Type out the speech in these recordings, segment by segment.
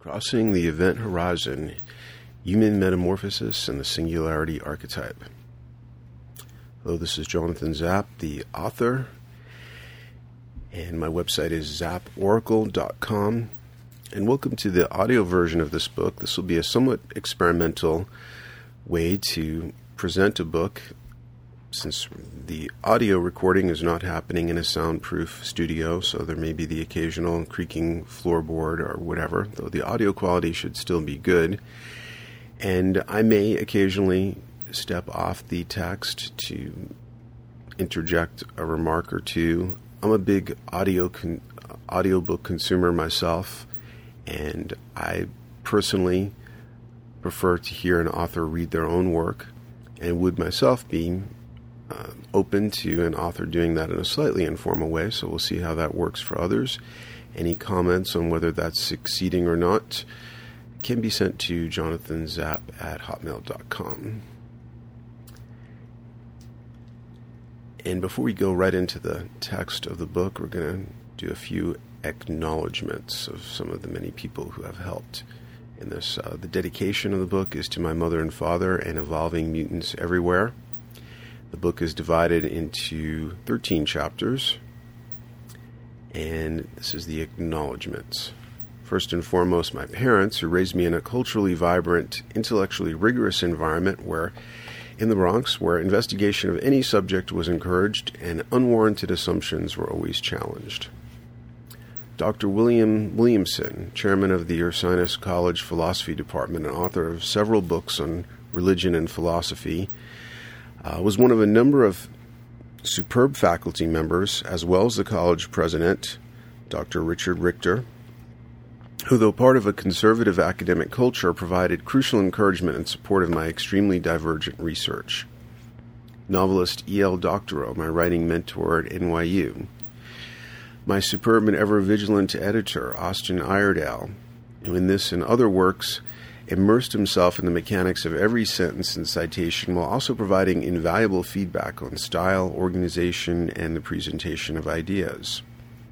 Crossing the Event Horizon, Human Metamorphosis and the Singularity Archetype. Hello, this is Jonathan Zapp, the author, and my website is zapporacle.com. And welcome to the audio version of this book. This will be a somewhat experimental way to present a book, since the audio recording is not happening in a soundproof studio, so there may be the occasional creaking floorboard or whatever, though the audio quality should still be good. And I may occasionally step off the text to interject a remark or two. I'm a big audiobook consumer myself, and I personally prefer to hear an author read their own work, and would myself be open to an author doing that in a slightly informal way, so we'll see how that works for others. Any comments on whether that's succeeding or not can be sent to jonathanzapp@hotmail.com. And before we go right into the text of the book, we're going to do a few acknowledgments of some of the many people who have helped in this. The dedication of the book is to my mother and father and evolving mutants everywhere. The book is divided into 13 chapters, and this is the acknowledgments. First and foremost, my parents, who raised me in a culturally vibrant, intellectually rigorous environment in the Bronx, where investigation of any subject was encouraged and unwarranted assumptions were always challenged. Dr. William Williamson, chairman of the Ursinus College Philosophy Department and author of several books on religion and philosophy, was one of a number of superb faculty members, as well as the college president, Dr. Richard Richter, who, though part of a conservative academic culture, provided crucial encouragement and support of my extremely divergent research. Novelist E.L. Doctorow, my writing mentor at NYU. My superb and ever-vigilant editor, Austin Iredale, who in this and other works immersed himself in the mechanics of every sentence and citation while also providing invaluable feedback on style, organization, and the presentation of ideas.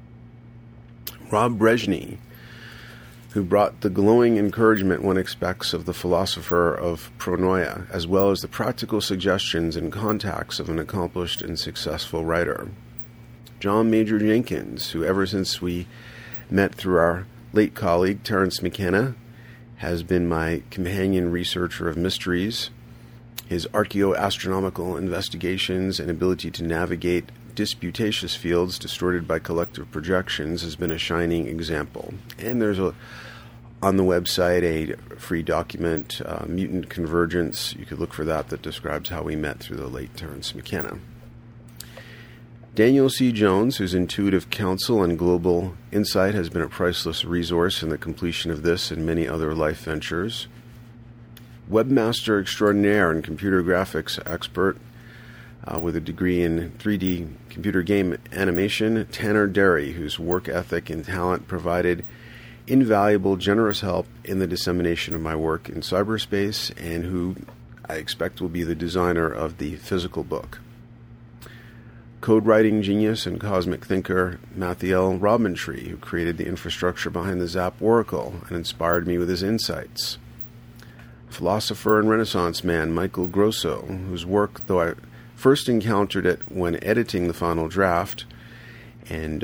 Rob Brezhny, who brought the glowing encouragement one expects of the philosopher of pronoia, as well as the practical suggestions and contacts of an accomplished and successful writer. John Major Jenkins, who ever since we met through our late colleague Terence McKenna, has been my companion researcher of mysteries. His archaeoastronomical investigations and ability to navigate disputatious fields distorted by collective projections has been a shining example. And there's on the website a free document, Mutant Convergence. You could look for that describes how we met through the late Terence McKenna. Daniel C. Jones, whose intuitive counsel and global insight has been a priceless resource in the completion of this and many other life ventures. Webmaster extraordinaire and computer graphics expert with a degree in 3D computer game animation, Tanner Derry, whose work ethic and talent provided invaluable, generous help in the dissemination of my work in cyberspace, and who I expect will be the designer of the physical book. Code-writing genius and cosmic thinker Mathiel Robintree, who created the infrastructure behind the Zapp Oracle and inspired me with his insights. Philosopher and Renaissance man Michael Grosso, whose work, though I first encountered it when editing the final draft, and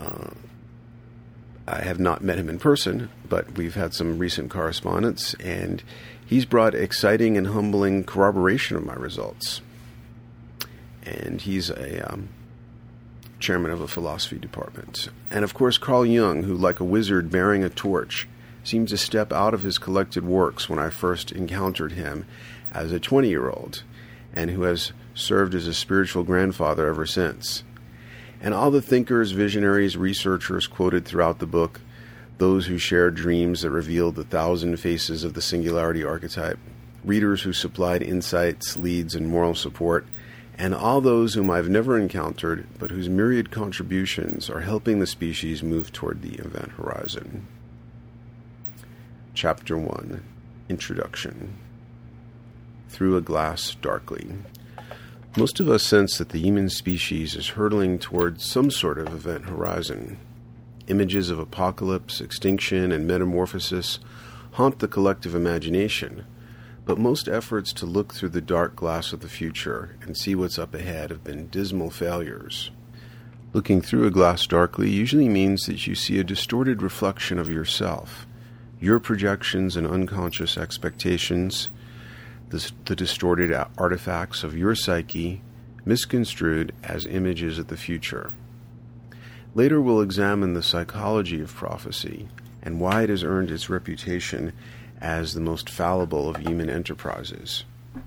I have not met him in person, but we've had some recent correspondence, and he's brought exciting and humbling corroboration of my results. And he's a chairman of a philosophy department. And of course, Carl Jung, who, like a wizard bearing a torch, seemed to step out of his collected works when I first encountered him as a 20-year-old, and who has served as a spiritual grandfather ever since. And all the thinkers, visionaries, researchers quoted throughout the book, those who shared dreams that revealed the 1,000 faces of the singularity archetype, readers who supplied insights, leads, and moral support, and all those whom I've never encountered, but whose myriad contributions are helping the species move toward the event horizon. Chapter 1, Introduction. Through a Glass Darkly. Most of us sense that the human species is hurtling towards some sort of event horizon. Images of apocalypse, extinction, and metamorphosis haunt the collective imagination, but most efforts to look through the dark glass of the future and see what's up ahead have been dismal failures. Looking through a glass darkly usually means that you see a distorted reflection of yourself, your projections and unconscious expectations, the distorted artifacts of your psyche, misconstrued as images of the future. Later we'll examine the psychology of prophecy and why it has earned its reputation as the most fallible of human enterprises.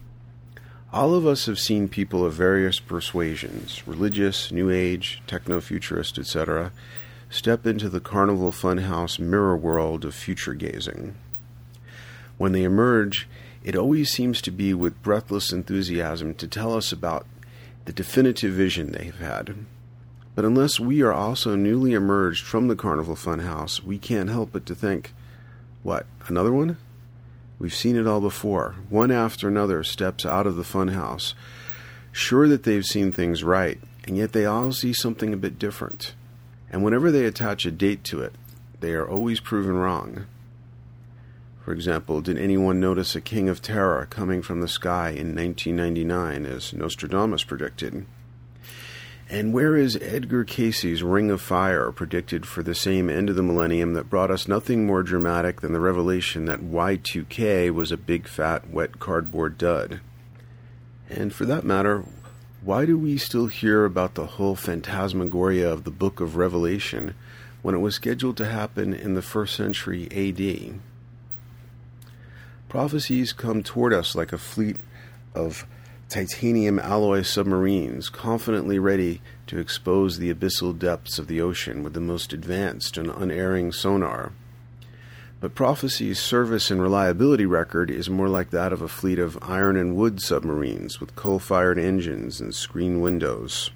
All of us have seen people of various persuasions, religious, New Age, techno-futurist, etc., step into the Carnival Funhouse mirror world of future gazing. When they emerge, it always seems to be with breathless enthusiasm to tell us about the definitive vision they have had. But unless we are also newly emerged from the Carnival Funhouse, we can't help but to think, what, another one? We've seen it all before. One after another steps out of the funhouse, sure that they've seen things right, and yet they all see something a bit different. And whenever they attach a date to it, they are always proven wrong. For example, did anyone notice a king of terror coming from the sky in 1999, as Nostradamus predicted? And where is Edgar Cayce's Ring of Fire, predicted for the same end of the millennium that brought us nothing more dramatic than the revelation that Y2K was a big, fat, wet cardboard dud? And for that matter, why do we still hear about the whole phantasmagoria of the Book of Revelation when it was scheduled to happen in the 1st century A.D.? Prophecies come toward us like a fleet of titanium alloy submarines, confidently ready to expose the abyssal depths of the ocean with the most advanced and unerring sonar. But prophecy's service and reliability record is more like that of a fleet of iron and wood submarines with coal-fired engines and screen windows.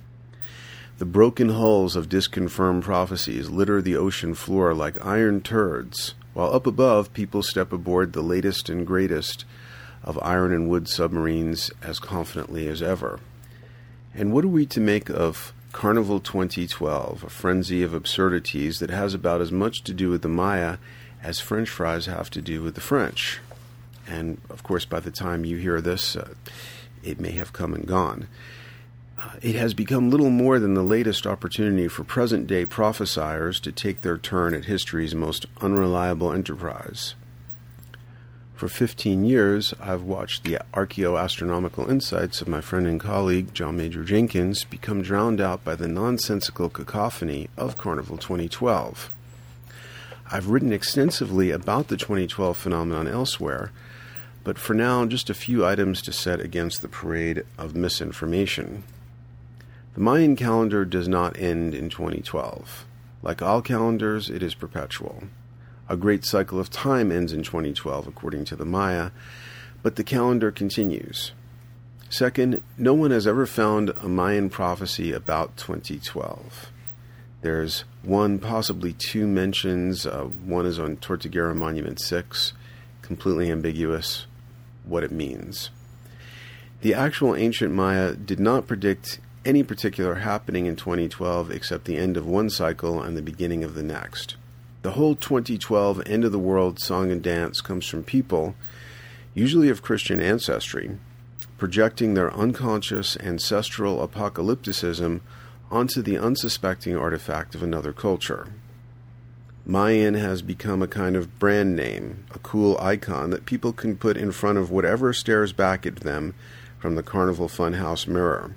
The broken hulls of disconfirmed prophecies litter the ocean floor like iron turds, while up above people step aboard the latest and greatest of iron and wood submarines as confidently as ever. And what are we to make of Carnival 2012, a frenzy of absurdities that has about as much to do with the Maya as French fries have to do with the French? And, of course, by the time you hear this, it may have come and gone. It has become little more than the latest opportunity for present-day prophesiers to take their turn at history's most unreliable enterprise. For 15 years, I've watched the archaeoastronomical insights of my friend and colleague, John Major Jenkins, become drowned out by the nonsensical cacophony of Carnival 2012. I've written extensively about the 2012 phenomenon elsewhere, but for now, just a few items to set against the parade of misinformation. The Mayan calendar does not end in 2012. Like all calendars, it is perpetual. A great cycle of time ends in 2012, according to the Maya, but the calendar continues. Second, no one has ever found a Mayan prophecy about 2012. There's one, possibly two mentions. One is on Tortuguera Monument 6, completely ambiguous what it means. The actual ancient Maya did not predict any particular happening in 2012 except the end of one cycle and the beginning of the next. The whole 2012 end of the world song and dance comes from people, usually of Christian ancestry, projecting their unconscious ancestral apocalypticism onto the unsuspecting artifact of another culture. Mayan has become a kind of brand name, a cool icon that people can put in front of whatever stares back at them from the Carnival Funhouse mirror.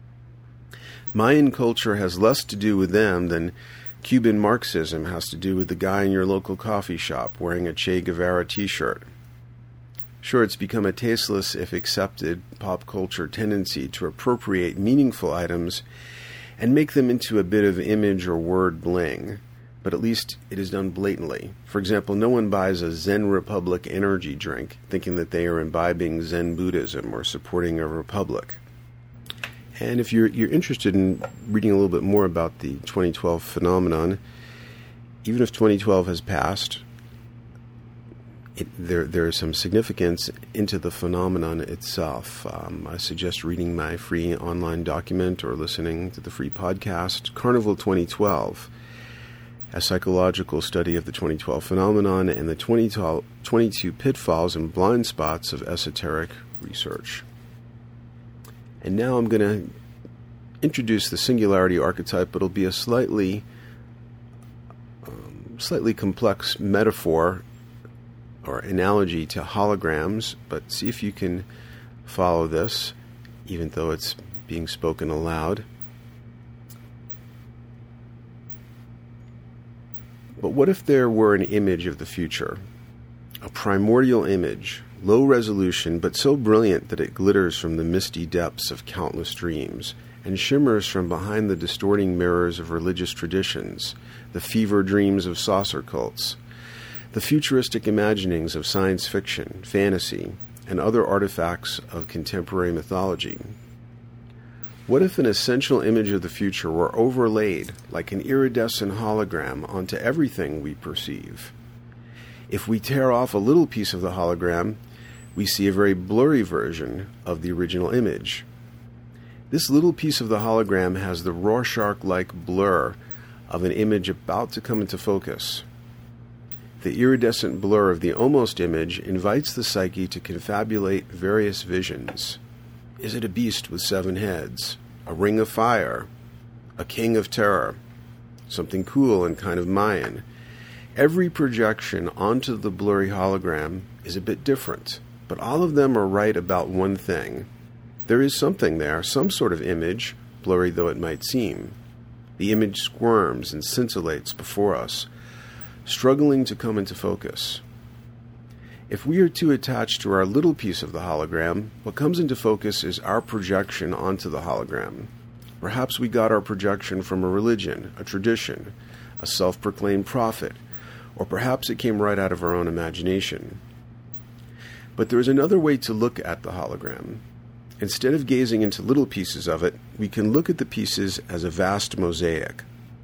Mayan culture has less to do with them than Cuban Marxism has to do with the guy in your local coffee shop wearing a Che Guevara t-shirt. Sure, it's become a tasteless, if accepted, pop culture tendency to appropriate meaningful items and make them into a bit of image or word bling, but at least it is done blatantly. For example, no one buys a Zen Republic energy drink thinking that they are imbibing Zen Buddhism or supporting a republic. And if you're interested in reading a little bit more about the 2012 phenomenon, even if 2012 has passed, there is some significance into the phenomenon itself. I suggest reading my free online document or listening to the free podcast, Carnival 2012. a psychological study of the 2012 phenomenon and the 22 pitfalls and blind spots of esoteric research. And now I'm going to introduce the singularity archetype, but it'll be a slightly complex metaphor or analogy to holograms, but see if you can follow this, even though it's being spoken aloud. But what if there were an image of the future, a primordial image, low resolution, but so brilliant that it glitters from the misty depths of countless dreams, and shimmers from behind the distorting mirrors of religious traditions, the fever dreams of saucer cults, the futuristic imaginings of science fiction, fantasy, and other artifacts of contemporary mythology? What if an essential image of the future were overlaid like an iridescent hologram onto everything we perceive? If we tear off a little piece of the hologram, we see a very blurry version of the original image. This little piece of the hologram has the Rorschach-like blur of an image about to come into focus. The iridescent blur of the almost image invites the psyche to confabulate various visions. Is it a beast with 7 heads, a ring of fire, a king of terror, something cool and kind of Mayan? Every projection onto the blurry hologram is a bit different, but all of them are right about one thing. There is something there, some sort of image, blurry though it might seem. The image squirms and scintillates before us, struggling to come into focus. If we are too attached to our little piece of the hologram, what comes into focus is our projection onto the hologram. Perhaps we got our projection from a religion, a tradition, a self-proclaimed prophet, or perhaps it came right out of our own imagination. But there is another way to look at the hologram. Instead of gazing into little pieces of it, we can look at the pieces as a vast mosaic.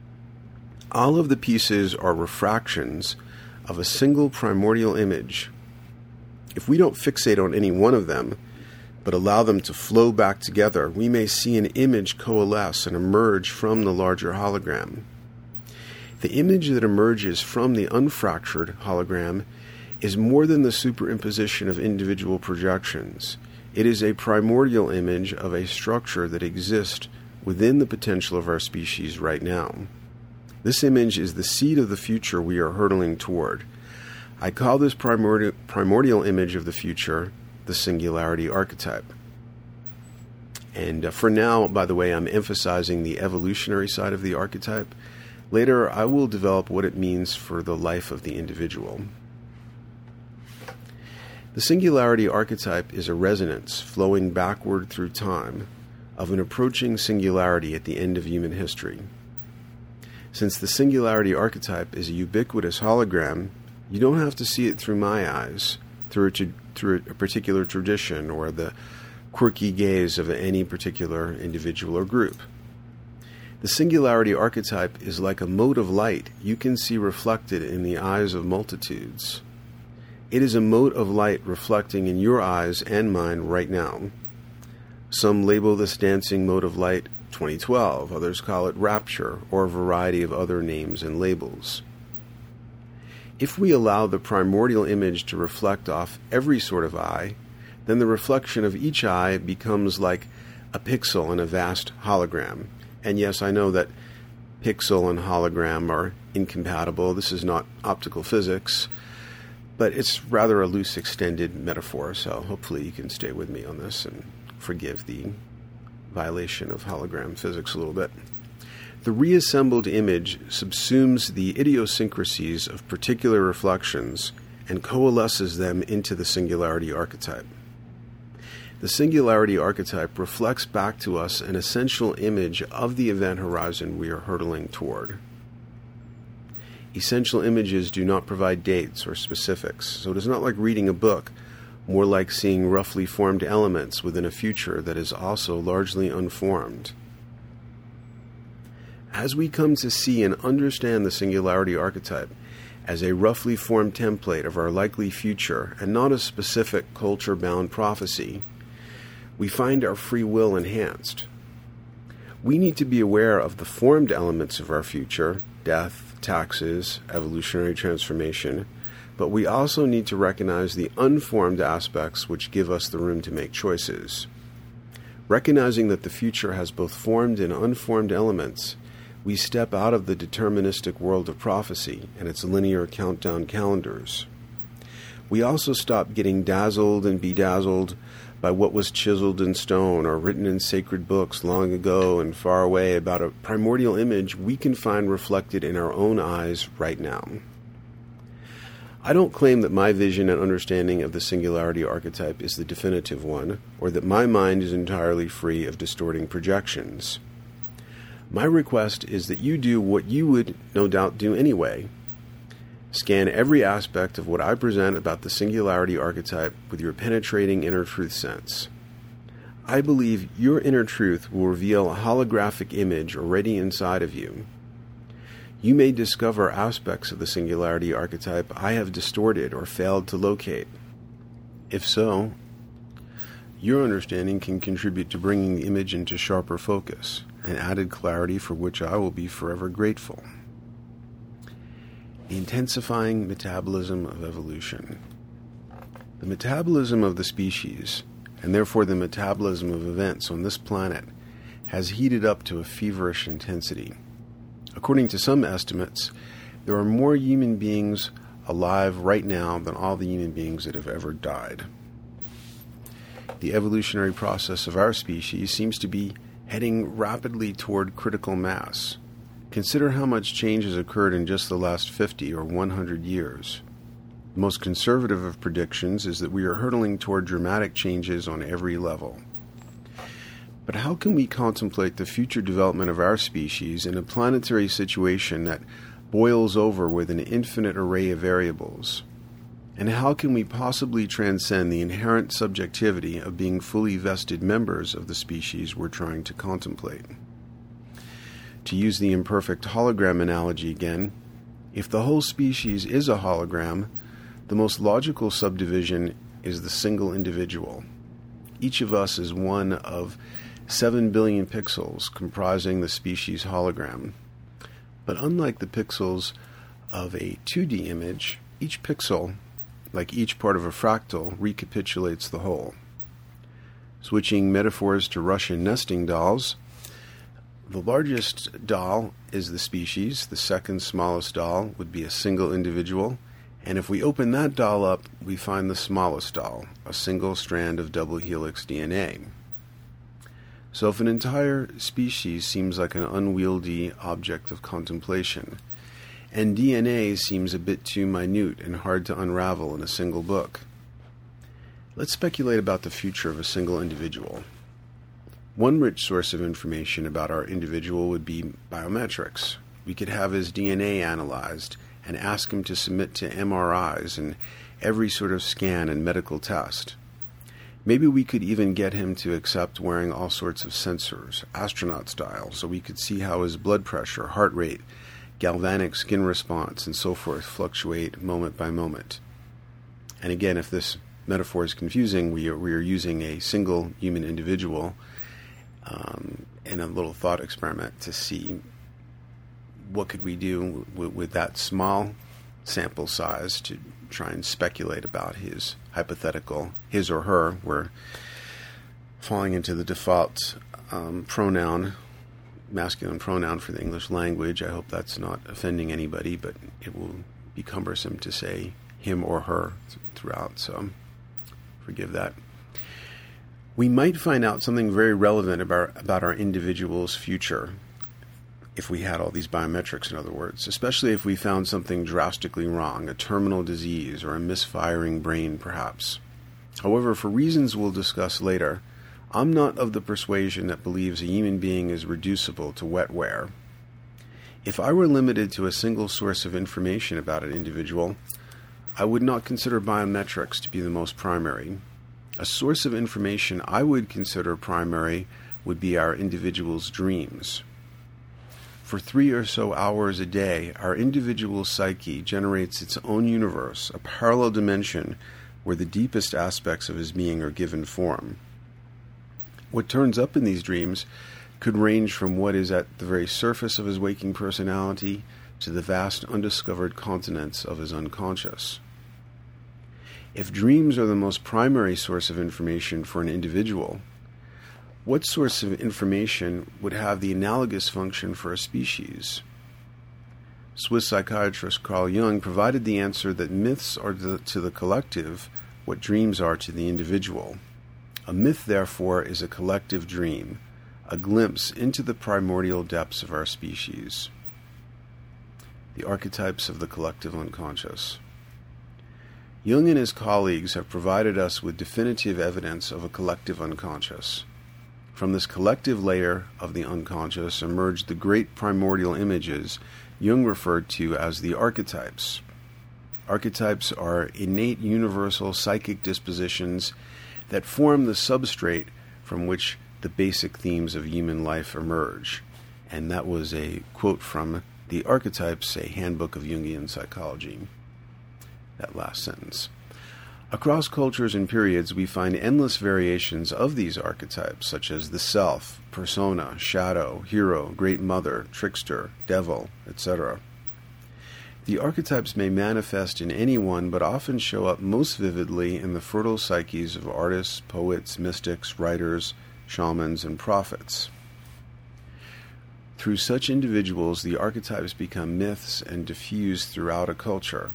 All of the pieces are refractions of a single primordial image. If we don't fixate on any one of them, but allow them to flow back together, we may see an image coalesce and emerge from the larger hologram. The image that emerges from the unfractured hologram is more than the superimposition of individual projections. It is a primordial image of a structure that exists within the potential of our species right now. This image is the seed of the future we are hurtling toward. I call this primordial image of the future the singularity archetype. And for now, by the way, I'm emphasizing the evolutionary side of the archetype. Later, I will develop what it means for the life of the individual. The singularity archetype is a resonance flowing backward through time of an approaching singularity at the end of human history. Since the singularity archetype is a ubiquitous hologram, you don't have to see it through my eyes, through a particular tradition or the quirky gaze of any particular individual or group. The singularity archetype is like a mote of light you can see reflected in the eyes of multitudes. It is a mote of light reflecting in your eyes and mine right now. Some label this dancing mote of light 2012, others call it rapture, or a variety of other names and labels. If we allow the primordial image to reflect off every sort of eye, then the reflection of each eye becomes like a pixel in a vast hologram. And yes, I know that pixel and hologram are incompatible. This is not optical physics, but it's rather a loose, extended metaphor, so hopefully you can stay with me on this and forgive the violation of hologram physics a little bit. The reassembled image subsumes the idiosyncrasies of particular reflections and coalesces them into the singularity archetype. The singularity archetype reflects back to us an essential image of the event horizon we are hurtling toward. Essential images do not provide dates or specifics, so it is not like reading a book, more like seeing roughly formed elements within a future that is also largely unformed. As we come to see and understand the singularity archetype as a roughly formed template of our likely future and not a specific culture-bound prophecy, we find our free will enhanced. We need to be aware of the formed elements of our future, death, taxes, evolutionary transformation, but we also need to recognize the unformed aspects which give us the room to make choices. Recognizing that the future has both formed and unformed elements, we step out of the deterministic world of prophecy and its linear countdown calendars. We also stop getting dazzled and bedazzled by what was chiseled in stone or written in sacred books long ago and far away about a primordial image we can find reflected in our own eyes right now. I don't claim that my vision and understanding of the singularity archetype is the definitive one, or that my mind is entirely free of distorting projections. My request is that you do what you would no doubt do anyway. Scan every aspect of what I present about the singularity archetype with your penetrating inner truth sense. I believe your inner truth will reveal a holographic image already inside of you. You may discover aspects of the singularity archetype I have distorted or failed to locate. If so, your understanding can contribute to bringing the image into sharper focus and added clarity for which I will be forever grateful. The intensifying metabolism of evolution. The metabolism of the species, and therefore the metabolism of events on this planet, has heated up to a feverish intensity. According to some estimates, there are more human beings alive right now than all the human beings that have ever died. The evolutionary process of our species seems to be heading rapidly toward critical mass. Consider how much change has occurred in just the last 50 or 100 years. The most conservative of predictions is that we are hurtling toward dramatic changes on every level. But how can we contemplate the future development of our species in a planetary situation that boils over with an infinite array of variables? And how can we possibly transcend the inherent subjectivity of being fully vested members of the species we're trying to contemplate? To use the imperfect hologram analogy again, if the whole species is a hologram, the most logical subdivision is the single individual. Each of us is one of 7 billion pixels comprising the species hologram. But unlike the pixels of a 2D image, each pixel, like each part of a fractal, recapitulates the whole. Switching metaphors to Russian nesting dolls, the largest doll is the species, the second smallest doll would be a single individual, and if we open that doll up, we find the smallest doll, a single strand of double helix DNA. So if an entire species seems like an unwieldy object of contemplation, and DNA seems a bit too minute and hard to unravel in a single book, let's speculate about the future of a single individual. One rich source of information about our individual would be biometrics. We could have his DNA analyzed and ask him to submit to MRIs and every sort of scan and medical test. Maybe we could even get him to accept wearing all sorts of sensors, astronaut style, so we could see how his blood pressure, heart rate, galvanic skin response, and so forth fluctuate moment by moment. And again, if this metaphor is confusing, we are using a single human individual in a little thought experiment to see what could we do with that small sample size to try and speculate about his hypothetical, his or her. We're falling into the default pronoun, masculine pronoun for the English language. I hope that's not offending anybody, but it will be cumbersome to say him or her throughout, so forgive that. We might find out something very relevant about our individual's future if we had all these biometrics, in other words, especially if we found something drastically wrong, a terminal disease or a misfiring brain, perhaps. However, for reasons we'll discuss later, I'm not of the persuasion that believes a human being is reducible to wetware. If I were limited to a single source of information about an individual, I would not consider biometrics to be the most primary. A source of information I would consider primary would be our individual's dreams. For 3 or so hours a day, our individual psyche generates its own universe, a parallel dimension where the deepest aspects of his being are given form. What turns up in these dreams could range from what is at the very surface of his waking personality to the vast undiscovered continents of his unconscious. If dreams are the most primary source of information for an individual, what source of information would have the analogous function for a species? Swiss psychiatrist Carl Jung provided the answer that myths are to the collective what dreams are to the individual. A myth, therefore, is a collective dream, a glimpse into the primordial depths of our species. The archetypes of the collective unconscious. Jung and his colleagues have provided us with definitive evidence of a collective unconscious. From this collective layer of the unconscious emerged the great primordial images Jung referred to as the archetypes. Archetypes are innate universal psychic dispositions that form the substrate from which the basic themes of human life emerge. And that was a quote from The Archetypes, a Handbook of Jungian Psychology. That last sentence. Across cultures and periods, we find endless variations of these archetypes, such as the self, persona, shadow, hero, great mother, trickster, devil, etc. The archetypes may manifest in anyone, but often show up most vividly in the fertile psyches of artists, poets, mystics, writers, shamans, and prophets. Through such individuals, the archetypes become myths and diffuse throughout a culture.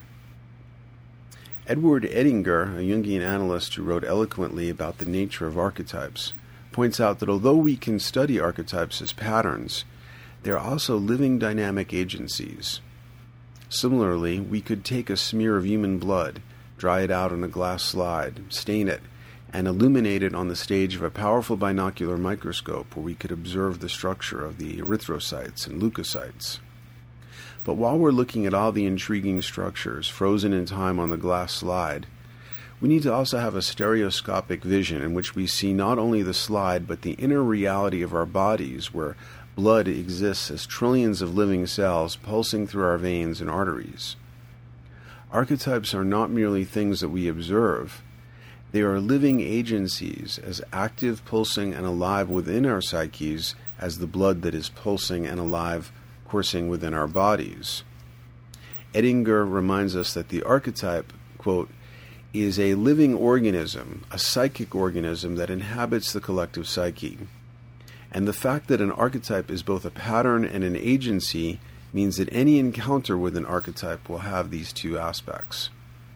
Edward Edinger, a Jungian analyst who wrote eloquently about the nature of archetypes, points out that although we can study archetypes as patterns, they are also living dynamic agencies. Similarly, we could take a smear of human blood, dry it out on a glass slide, stain it, and illuminate it on the stage of a powerful binocular microscope where we could observe the structure of the erythrocytes and leukocytes. But while we're looking at all the intriguing structures frozen in time on the glass slide, we need to also have a stereoscopic vision in which we see not only the slide but the inner reality of our bodies, where blood exists as trillions of living cells pulsing through our veins and arteries. Archetypes are not merely things that we observe. They are living agencies, as active, pulsing, and alive within our psyches as the blood that is pulsing and alive coursing within our bodies. Edinger reminds us that the archetype, quote, is a living organism, a psychic organism that inhabits the collective psyche. And the fact that an archetype is both a pattern and an agency means that any encounter with an archetype will have these two aspects.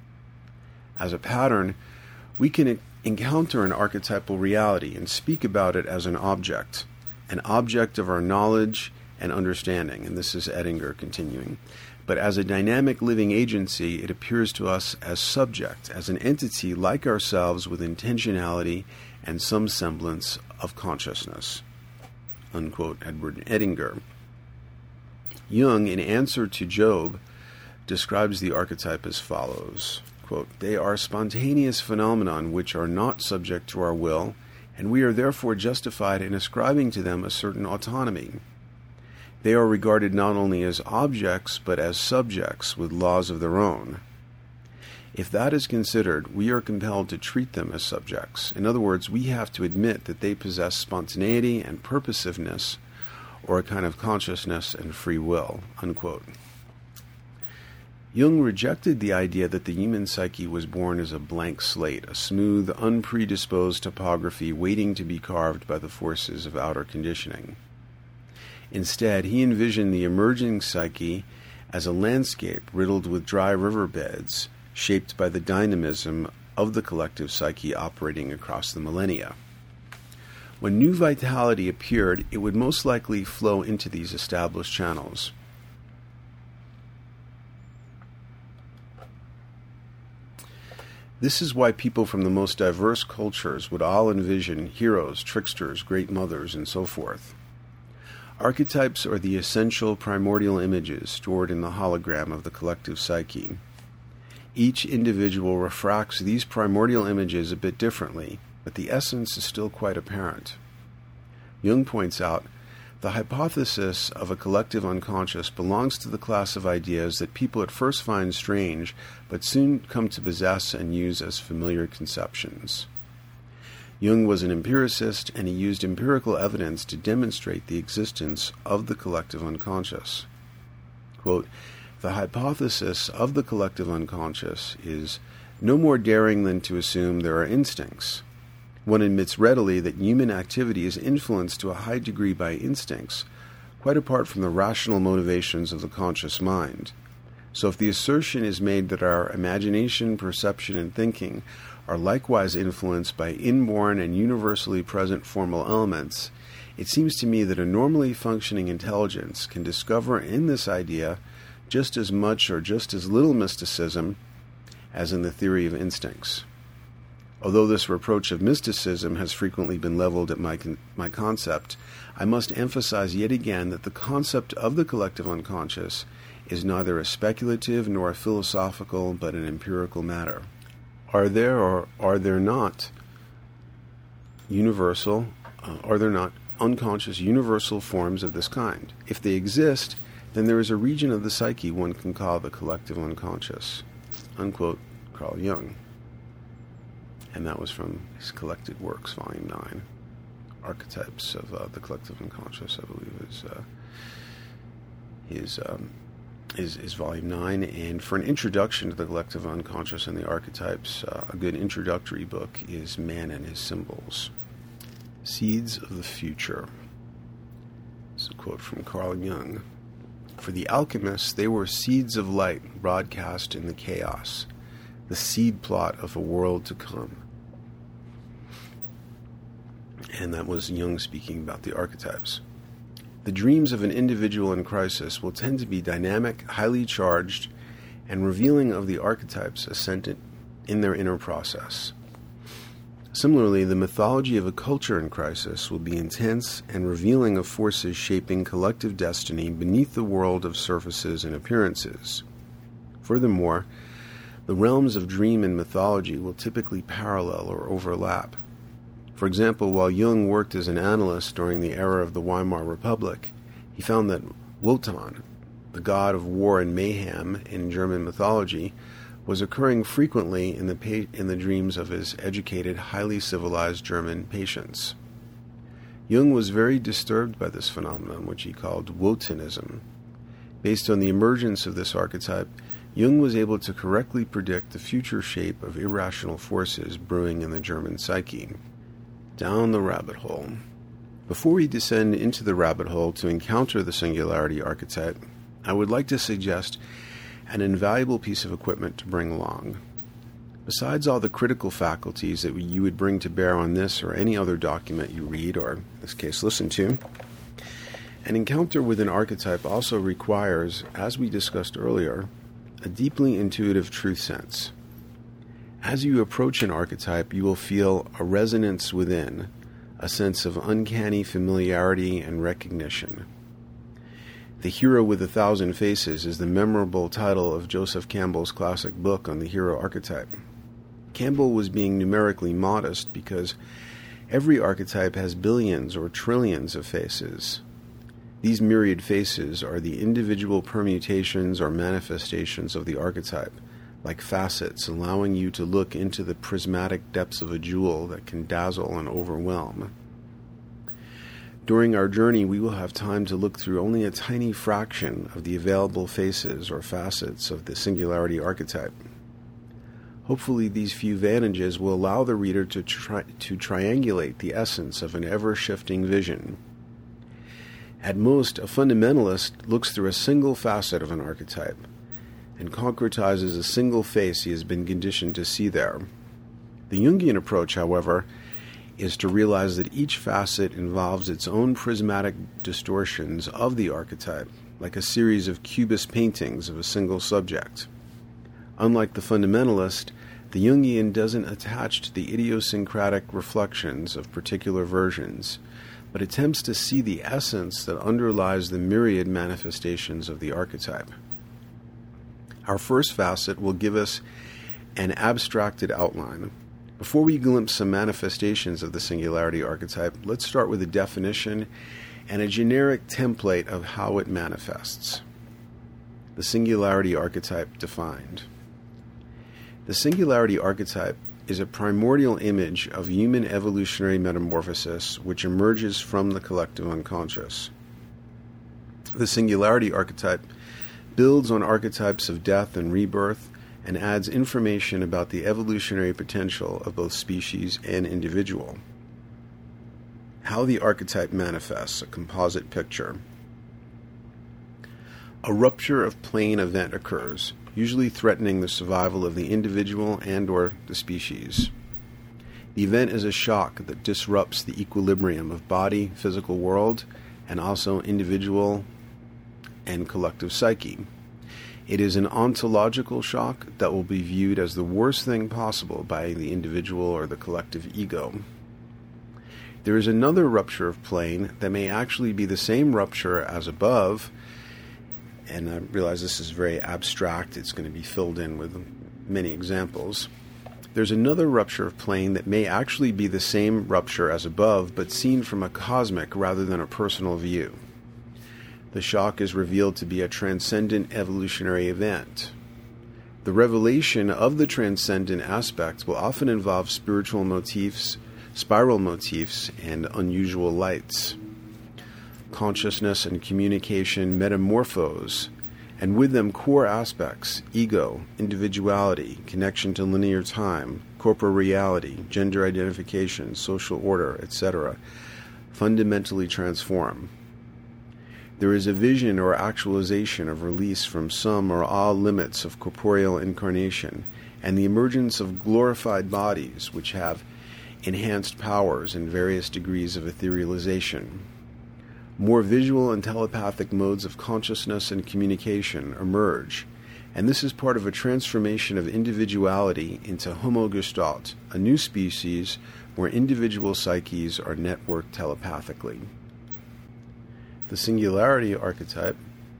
As a pattern, we can encounter an archetypal reality and speak about it as an object of our knowledge and understanding, and this is Edinger continuing. But as a dynamic living agency, it appears to us as subject, as an entity like ourselves with intentionality and some semblance of consciousness. Unquote, Edward Edinger. Jung, in answer to Job, describes the archetype as follows, quote, they are spontaneous phenomenon which are not subject to our will, and we are therefore justified in ascribing to them a certain autonomy. They are regarded not only as objects, but as subjects with laws of their own. If that is considered, we are compelled to treat them as subjects. In other words, we have to admit that they possess spontaneity and purposiveness, or a kind of consciousness and free will, unquote. Jung rejected the idea that the human psyche was born as a blank slate, a smooth, unpredisposed topography waiting to be carved by the forces of outer conditioning. Instead, he envisioned the emerging psyche as a landscape riddled with dry riverbeds, shaped by the dynamism of the collective psyche operating across the millennia. When new vitality appeared, it would most likely flow into these established channels. This is why people from the most diverse cultures would all envision heroes, tricksters, great mothers, and so forth. Archetypes are the essential primordial images stored in the hologram of the collective psyche. Each individual refracts these primordial images a bit differently, but the essence is still quite apparent. Jung points out, the hypothesis of a collective unconscious belongs to the class of ideas that people at first find strange, but soon come to possess and use as familiar conceptions. Jung was an empiricist, and he used empirical evidence to demonstrate the existence of the collective unconscious. Quote, "The hypothesis of the collective unconscious is no more daring than to assume there are instincts. One admits readily that human activity is influenced to a high degree by instincts, quite apart from the rational motivations of the conscious mind. So if the assertion is made that our imagination, perception, and thinking are likewise influenced by inborn and universally present formal elements, it seems to me that a normally functioning intelligence can discover in this idea just as much or just as little mysticism as in the theory of instincts. Although this reproach of mysticism has frequently been leveled at my concept, I must emphasize yet again that the concept of the collective unconscious is neither a speculative nor a philosophical but an empirical matter. Are there or are there not unconscious universal forms of this kind? If they exist, then there is a region of the psyche one can call the collective unconscious." Unquote, Carl Jung. And that was from his collected works, Volume 9. Archetypes of the Collective Unconscious, I believe, is Volume 9. And for an introduction to the Collective Unconscious and the Archetypes, a good introductory book is Man and His Symbols. Seeds of the Future. This is a quote from Carl Jung. "For the alchemists, they were seeds of light broadcast in the chaos, the seed plot of a world to come." And that was Jung speaking about the archetypes. "The dreams of an individual in crisis will tend to be dynamic, highly charged, and revealing of the archetypes ascendant in their inner process. Similarly, the mythology of a culture in crisis will be intense and revealing of forces shaping collective destiny beneath the world of surfaces and appearances. Furthermore, the realms of dream and mythology will typically parallel or overlap. For example, while Jung worked as an analyst during the era of the Weimar Republic, he found that Wotan, the god of war and mayhem in German mythology, was occurring frequently in the dreams of his educated, highly civilized German patients. Jung was very disturbed by this phenomenon, which he called Wotanism. Based on the emergence of this archetype, Jung was able to correctly predict the future shape of irrational forces brewing in the German psyche. Down the rabbit hole. Before we descend into the rabbit hole to encounter the singularity archetype, I would like to suggest an invaluable piece of equipment to bring along. Besides all the critical faculties that you would bring to bear on this or any other document you read, or in this case listen to, an encounter with an archetype also requires, as we discussed earlier, a deeply intuitive truth sense. As you approach an archetype, you will feel a resonance within, a sense of uncanny familiarity and recognition. The Hero with 1,000 Faces is the memorable title of Joseph Campbell's classic book on the hero archetype. Campbell was being numerically modest because every archetype has billions or trillions of faces. These myriad faces are the individual permutations or manifestations of the archetype, like facets, allowing you to look into the prismatic depths of a jewel that can dazzle and overwhelm. During our journey, we will have time to look through only a tiny fraction of the available faces or facets of the singularity archetype. Hopefully, these few vantages will allow the reader to triangulate the essence of an ever-shifting vision. At most, a fundamentalist looks through a single facet of an archetype and concretizes a single face he has been conditioned to see there. The Jungian approach, however, is to realize that each facet involves its own prismatic distortions of the archetype, like a series of cubist paintings of a single subject. Unlike the fundamentalist, the Jungian doesn't attach to the idiosyncratic reflections of particular versions, but attempts to see the essence that underlies the myriad manifestations of the archetype. Our first facet will give us an abstracted outline. Before we glimpse some manifestations of the singularity archetype, let's start with a definition and a generic template of how it manifests. The singularity archetype defined. The singularity archetype is a primordial image of human evolutionary metamorphosis which emerges from the collective unconscious. The singularity archetype builds on archetypes of death and rebirth and adds information about the evolutionary potential of both species and individual. How the archetype manifests, a composite picture. A rupture of plane event occurs, usually threatening the survival of the individual and/or the species. The event is a shock that disrupts the equilibrium of body, physical world, and also individual and collective psyche. It is an ontological shock that will be viewed as the worst thing possible by the individual or the collective ego. There is another rupture of plane that may actually be the same rupture as above, and I realize this is very abstract. It's going to be filled in with many examples. There's another rupture of plane that may actually be the same rupture as above, but seen from a cosmic rather than a personal view. The shock is revealed to be a transcendent evolutionary event. The revelation of the transcendent aspects will often involve spiritual motifs, spiral motifs, and unusual lights. Consciousness and communication metamorphose, and with them core aspects, ego, individuality, connection to linear time, corporal reality, gender identification, social order, etc., fundamentally transform. There is a vision or actualization of release from some or all limits of corporeal incarnation, and the emergence of glorified bodies which have enhanced powers and various degrees of etherealization. More visual and telepathic modes of consciousness and communication emerge, and this is part of a transformation of individuality into homogestalt, a new species where individual psyches are networked telepathically. The singularity archetype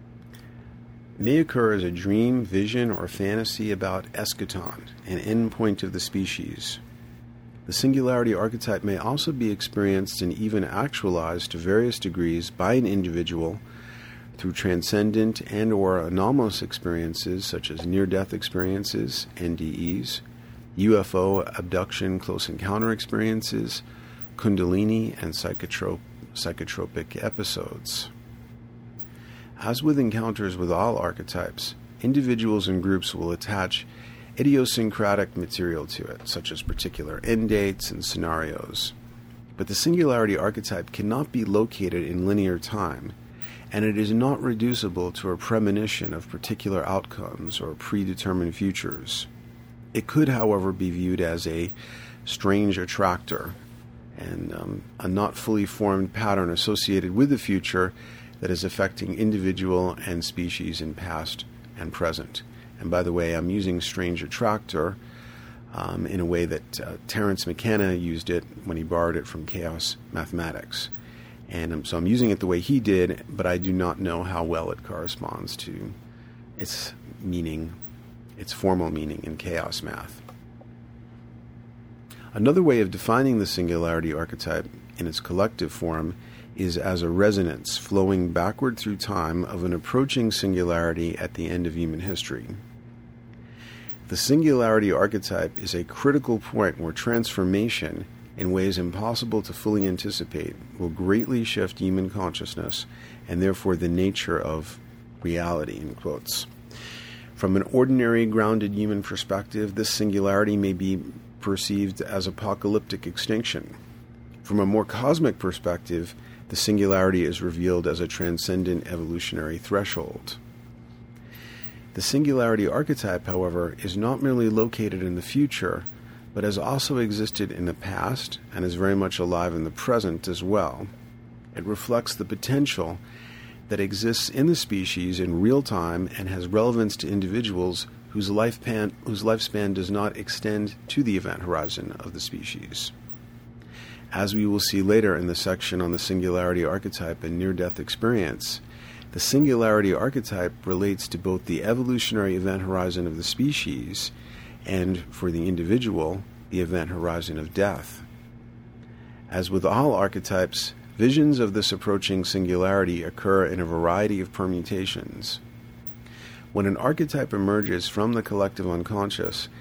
may occur as a dream, vision, or fantasy about eschaton, an end point of the species. The singularity archetype may also be experienced and even actualized to various degrees by an individual through transcendent and/or anomalous experiences such as near-death experiences, NDEs, UFO abduction close encounter experiences, kundalini, and psychotropic episodes. As with encounters with all archetypes, individuals and groups will attach idiosyncratic material to it, such as particular end dates and scenarios. But the singularity archetype cannot be located in linear time, and it is not reducible to a premonition of particular outcomes or predetermined futures. It could, however, be viewed as a strange attractor and a not fully formed pattern associated with the future that is affecting individual and species in past and present. And by the way, I'm using strange attractor in a way that Terence McKenna used it when he borrowed it from Chaos Mathematics. And so I'm using it the way he did, but I do not know how well it corresponds to its meaning, its formal meaning in chaos math. Another way of defining the singularity archetype in its collective form is as a resonance flowing backward through time of an approaching singularity at the end of human history. The singularity archetype is a critical point where transformation, in ways impossible to fully anticipate, will greatly shift human consciousness and therefore the nature of reality, in quotes. From an ordinary, grounded human perspective, this singularity may be perceived as apocalyptic extinction. From a more cosmic perspective, the singularity is revealed as a transcendent evolutionary threshold. The singularity archetype, however, is not merely located in the future, but has also existed in the past and is very much alive in the present as well. It reflects the potential that exists in the species in real time and has relevance to individuals whose lifespan does not extend to the event horizon of the species. As we will see later in the section on the singularity archetype and near-death experience, the singularity archetype relates to both the evolutionary event horizon of the species and, for the individual, the event horizon of death. As with all archetypes, visions of this approaching singularity occur in a variety of permutations. When an archetype emerges from the collective unconscious,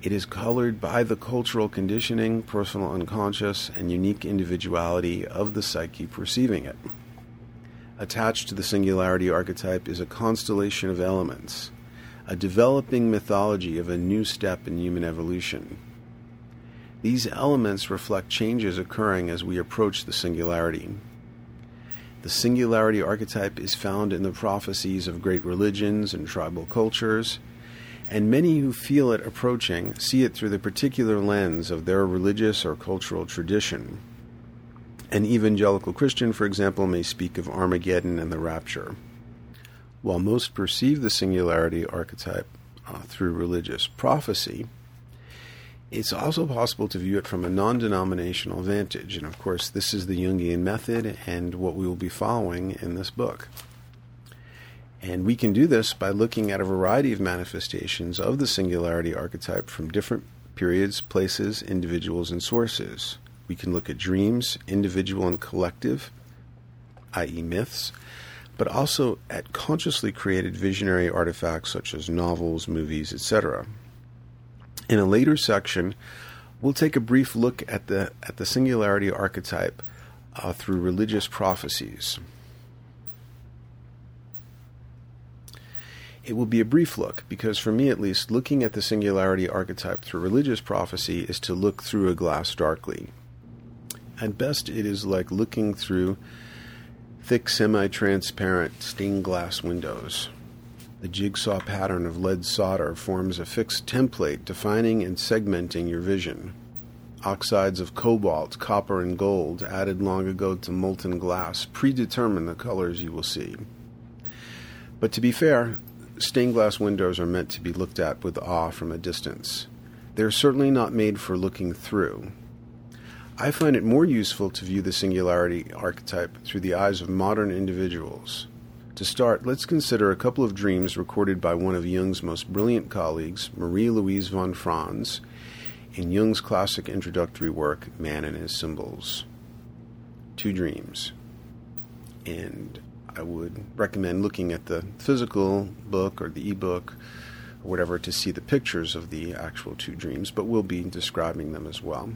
It is colored by the cultural conditioning, personal unconscious, and unique individuality of the psyche perceiving it. Attached to the singularity archetype is a constellation of elements, a developing mythology of a new step in human evolution. These elements reflect changes occurring as we approach the singularity. The singularity archetype is found in the prophecies of great religions and tribal cultures, and many who feel it approaching see it through the particular lens of their religious or cultural tradition. An evangelical Christian, for example, may speak of Armageddon and the rapture. While most perceive the singularity archetype through religious prophecy, it's also possible to view it from a non-denominational vantage. And of course, this is the Jungian method and what we will be following in this book. And we can do this by looking at a variety of manifestations of the singularity archetype from different periods, places, individuals, and sources. We can look at dreams, individual and collective, i.e. myths, but also at consciously created visionary artifacts such as novels, movies, etc. In a later section, we'll take a brief look at the singularity archetype through religious prophecies. It will be a brief look, because for me at least, looking at the singularity archetype through religious prophecy is to look through a glass darkly. At best, it is like looking through thick, semi-transparent stained glass windows. The jigsaw pattern of lead solder forms a fixed template defining and segmenting your vision. Oxides of cobalt, copper, and gold, added long ago to molten glass, predetermine the colors you will see. But to be fair, stained glass windows are meant to be looked at with awe from a distance. They are certainly not made for looking through. I find it more useful to view the singularity archetype through the eyes of modern individuals. To start, let's consider a couple of dreams recorded by one of Jung's most brilliant colleagues, Marie-Louise von Franz, in Jung's classic introductory work, Man and His Symbols. 2 dreams. And I would recommend looking at the physical book or the ebook or whatever to see the pictures of the actual 2 dreams, but we'll be describing them as well.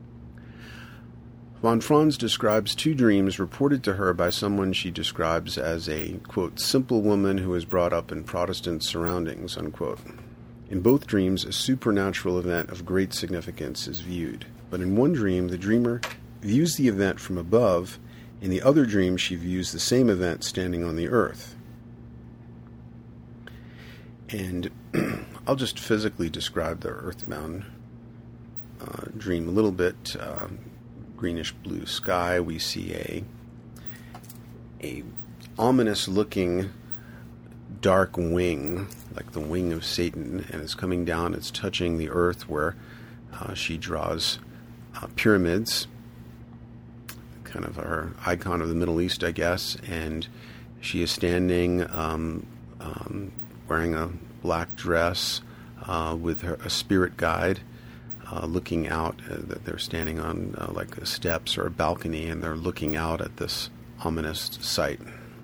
Von Franz describes 2 dreams reported to her by someone she describes as a, quote, simple woman who was brought up in Protestant surroundings, unquote. In both dreams, a supernatural event of great significance is viewed. But in one dream, the dreamer views the event from above. In the other dream, she views the same event standing on the earth. And I'll just physically describe the earthbound dream a little bit. Greenish blue sky. We see a ominous looking dark wing, like the wing of Satan, and it's coming down. It's touching the earth where she draws pyramids, kind of our icon of the Middle East, I guess, and she is standing wearing a black dress with a spirit guide looking out. They're standing on like steps or a balcony, and they're looking out at this ominous sight.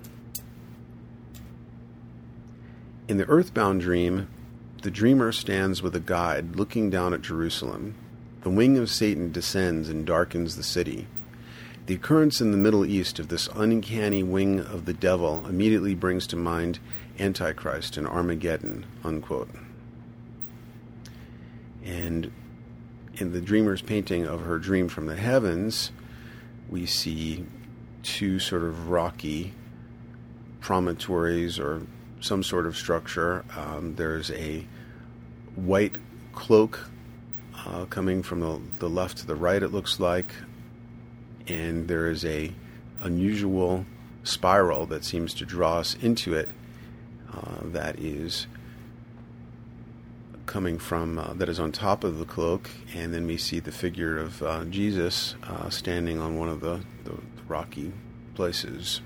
In the earthbound dream, the dreamer stands with a guide looking down at Jerusalem. The wing of Satan descends and darkens the city. The occurrence in the Middle East of this uncanny wing of the devil immediately brings to mind Antichrist and Armageddon, unquote. And in the dreamer's painting of her dream from the heavens, we see 2 sort of rocky promontories or some sort of structure. There's a white cloak coming from the left to the right, it looks like, and there is a unusual spiral that seems to draw us into it that is coming from, that is on top of the cloak, and then we see the figure of Jesus standing on one of the rocky places.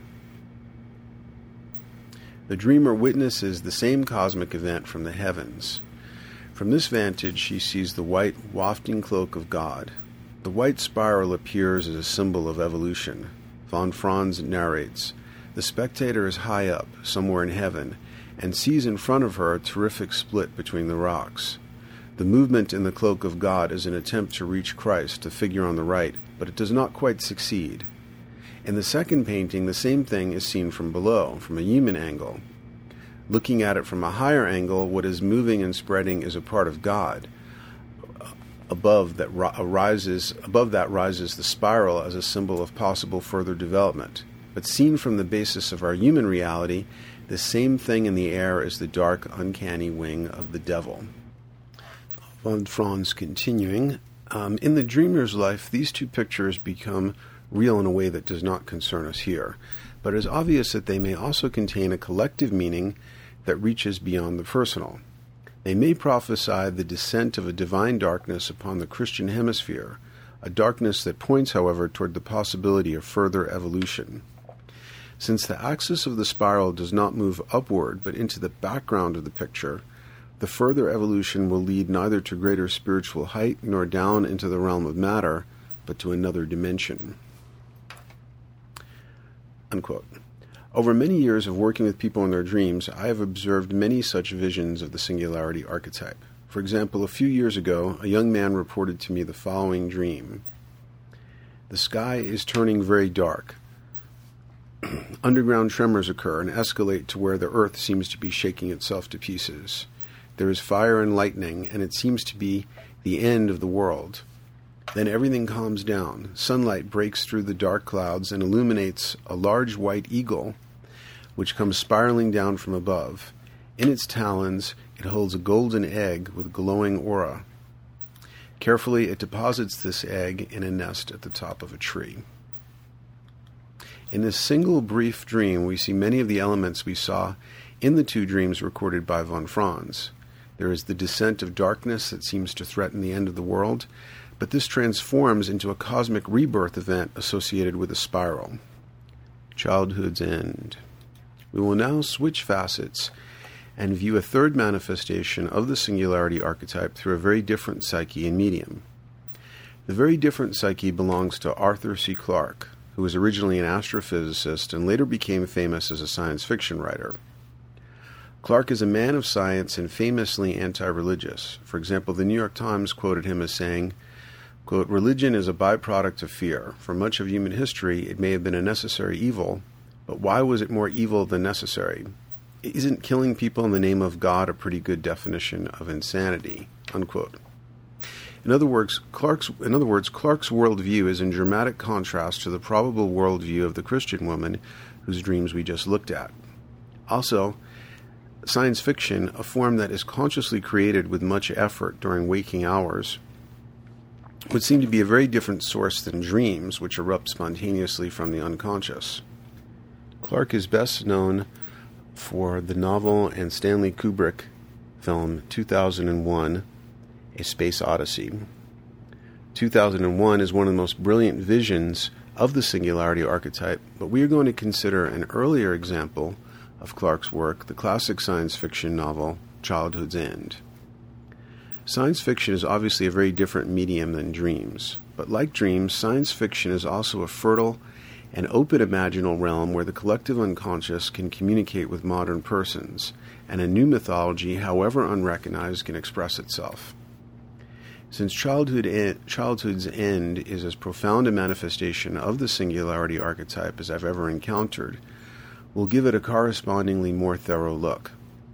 The dreamer witnesses the same cosmic event from the heavens. From this vantage, she sees the white, wafting cloak of God. The white spiral appears as a symbol of evolution. Von Franz narrates, the spectator is high up, somewhere in heaven, and sees in front of her a terrific split between the rocks. The movement in the cloak of God is an attempt to reach Christ, the figure on the right, but it does not quite succeed. In the second painting, the same thing is seen from below, from a human angle. Looking at it from a higher angle, what is moving and spreading is a part of God. Above that rises the spiral as a symbol of possible further development. But seen from the basis of our human reality, the same thing in the air is the dark, uncanny wing of the devil. Von Franz continuing, in the dreamer's life, these two pictures become real in a way that does not concern us here, but it is obvious that they may also contain a collective meaning that reaches beyond the personal. They may prophesy the descent of a divine darkness upon the Christian hemisphere, a darkness that points, however, toward the possibility of further evolution. Since the axis of the spiral does not move upward but into the background of the picture, the further evolution will lead neither to greater spiritual height nor down into the realm of matter, but to another dimension. Unquote. Over many years of working with people in their dreams, I have observed many such visions of the singularity archetype. For example, a few years ago, a young man reported to me the following dream. The sky is turning very dark. Underground tremors occur and escalate to where the earth seems to be shaking itself to pieces. There is fire and lightning, and it seems to be the end of the world. Then everything calms down. Sunlight breaks through the dark clouds and illuminates a large white eagle, which comes spiraling down from above. In its talons, it holds a golden egg with glowing aura. Carefully, it deposits this egg in a nest at the top of a tree. In this single brief dream, we see many of the elements we saw in the two dreams recorded by von Franz. There is the descent of darkness that seems to threaten the end of the world, but this transforms into a cosmic rebirth event associated with a spiral. Childhood's end. We will now switch facets and view a third manifestation of the singularity archetype through a very different psyche and medium. The very different psyche belongs to Arthur C. Clarke, who was originally an astrophysicist and later became famous as a science fiction writer. Clarke is a man of science and famously anti-religious. For example, the New York Times quoted him as saying, quote, "Religion is a byproduct of fear. For much of human history, it may have been a necessary evil, but why was it more evil than necessary? Isn't killing people in the name of God a pretty good definition of insanity?" Unquote. In other words, Clarke's worldview is in dramatic contrast to the probable worldview of the Christian woman whose dreams we just looked at. Also, science fiction, a form that is consciously created with much effort during waking hours, would seem to be a very different source than dreams, which erupt spontaneously from the unconscious. Clarke is best known for the novel and Stanley Kubrick film 2001, A Space Odyssey. 2001 is one of the most brilliant visions of the singularity archetype, but we are going to consider an earlier example of Clarke's work, the classic science fiction novel Childhood's End. Science fiction is obviously a very different medium than dreams, but like dreams, science fiction is also a fertile and open imaginal realm where the collective unconscious can communicate with modern persons, and a new mythology, however unrecognized, can express itself. Since Childhood's End is as profound a manifestation of the singularity archetype as I've ever encountered, we'll give it a correspondingly more thorough look.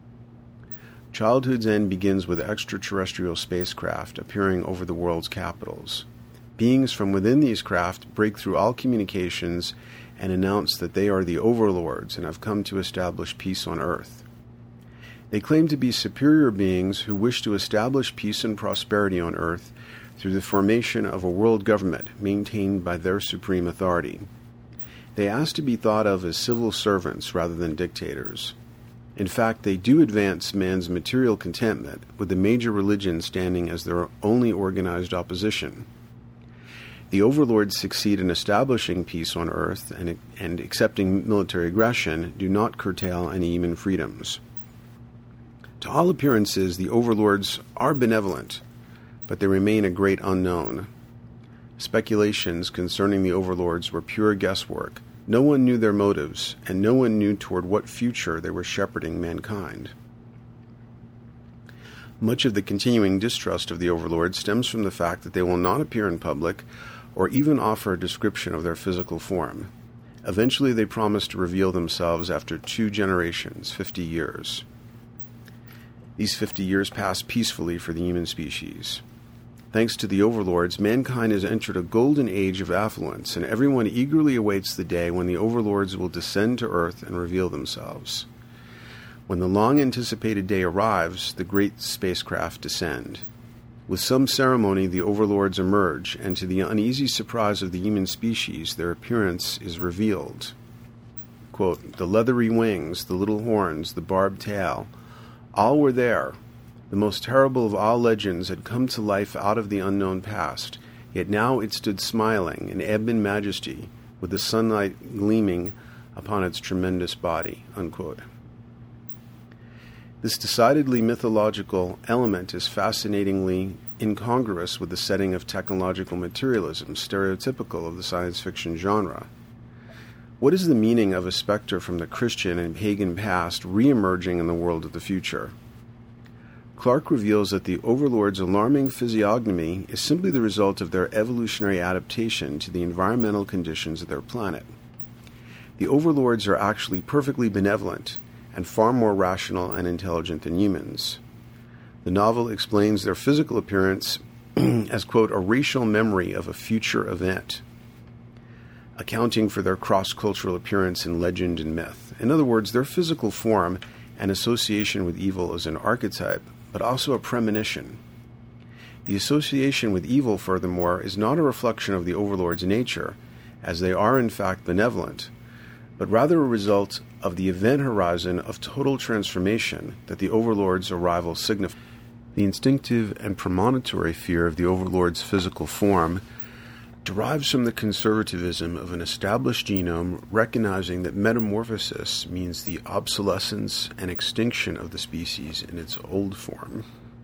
Childhood's End begins with extraterrestrial spacecraft appearing over the world's capitals. Beings from within these craft break through all communications and announce that they are the overlords and have come to establish peace on Earth. They claim to be superior beings who wish to establish peace and prosperity on Earth through the formation of a world government maintained by their supreme authority. They ask to be thought of as civil servants rather than dictators. In fact, they do advance man's material contentment, with the major religion standing as their only organized opposition. The overlords succeed in establishing peace on Earth and accepting military aggression do not curtail any human freedoms. To all appearances, the overlords are benevolent, but they remain a great unknown. Speculations concerning the overlords were pure guesswork. No one knew their motives, and no one knew toward what future they were shepherding mankind. Much of the continuing distrust of the overlords stems from the fact that they will not appear in public or even offer a description of their physical form. Eventually, they promise to reveal themselves after 2 generations, 50 years. These 50 years pass peacefully for the human species. Thanks to the overlords, mankind has entered a golden age of affluence, and everyone eagerly awaits the day when the overlords will descend to Earth and reveal themselves. When the long-anticipated day arrives, the great spacecraft descend. With some ceremony, the overlords emerge, and to the uneasy surprise of the human species, their appearance is revealed. Quote, "The leathery wings, the little horns, the barbed tail, all were there. The most terrible of all legends had come to life out of the unknown past, yet now it stood smiling in ebon majesty, with the sunlight gleaming upon its tremendous body." Unquote. This decidedly mythological element is fascinatingly incongruous with the setting of technological materialism, stereotypical of the science fiction genre. What is the meaning of a specter from the Christian and pagan past re-emerging in the world of the future? Clarke reveals that the overlords' alarming physiognomy is simply the result of their evolutionary adaptation to the environmental conditions of their planet. The overlords are actually perfectly benevolent and far more rational and intelligent than humans. The novel explains their physical appearance as, quote, "a racial memory of a future event," accounting for their cross-cultural appearance in legend and myth. In other words, their physical form and association with evil is an archetype, but also a premonition. The association with evil, furthermore, is not a reflection of the overlord's nature, as they are in fact benevolent, but rather a result of the event horizon of total transformation that the overlord's arrival signifies. The instinctive and premonitory fear of the overlord's physical form derives from the conservatism of an established genome, recognizing that metamorphosis means the obsolescence and extinction of the species in its old form.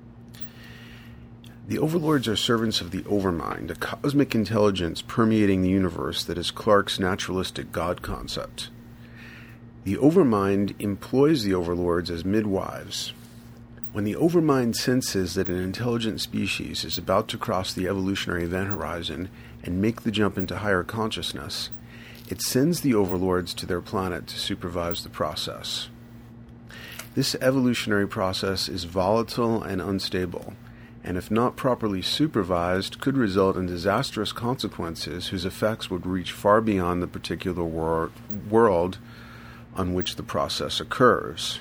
The overlords are servants of the overmind, a cosmic intelligence permeating the universe that is Clarke's naturalistic God concept. The overmind employs the overlords as midwives. When the overmind senses that an intelligent species is about to cross the evolutionary event horizon and make the jump into higher consciousness, it sends the overlords to their planet to supervise the process. This evolutionary process is volatile and unstable, and if not properly supervised, could result in disastrous consequences whose effects would reach far beyond the particular world on which the process occurs.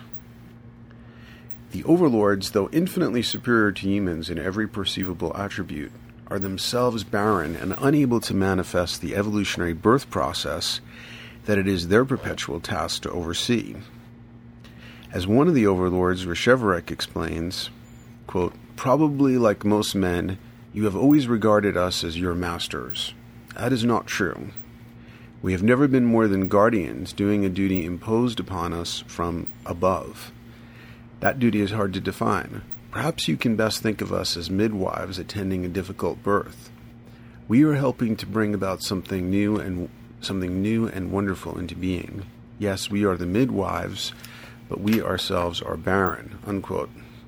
The overlords, though infinitely superior to humans in every perceivable attribute, are themselves barren and unable to manifest the evolutionary birth process that it is their perpetual task to oversee. As one of the overlords, Reshevarek, explains, quote, "Probably like most men, you have always regarded us as your masters. That is not true. We have never been more than guardians doing a duty imposed upon us from above. That duty is hard to define. Perhaps you can best think of us as midwives attending a difficult birth. We are helping to bring about something new and wonderful into being. Yes, we are the midwives, but we ourselves are barren." Unquote.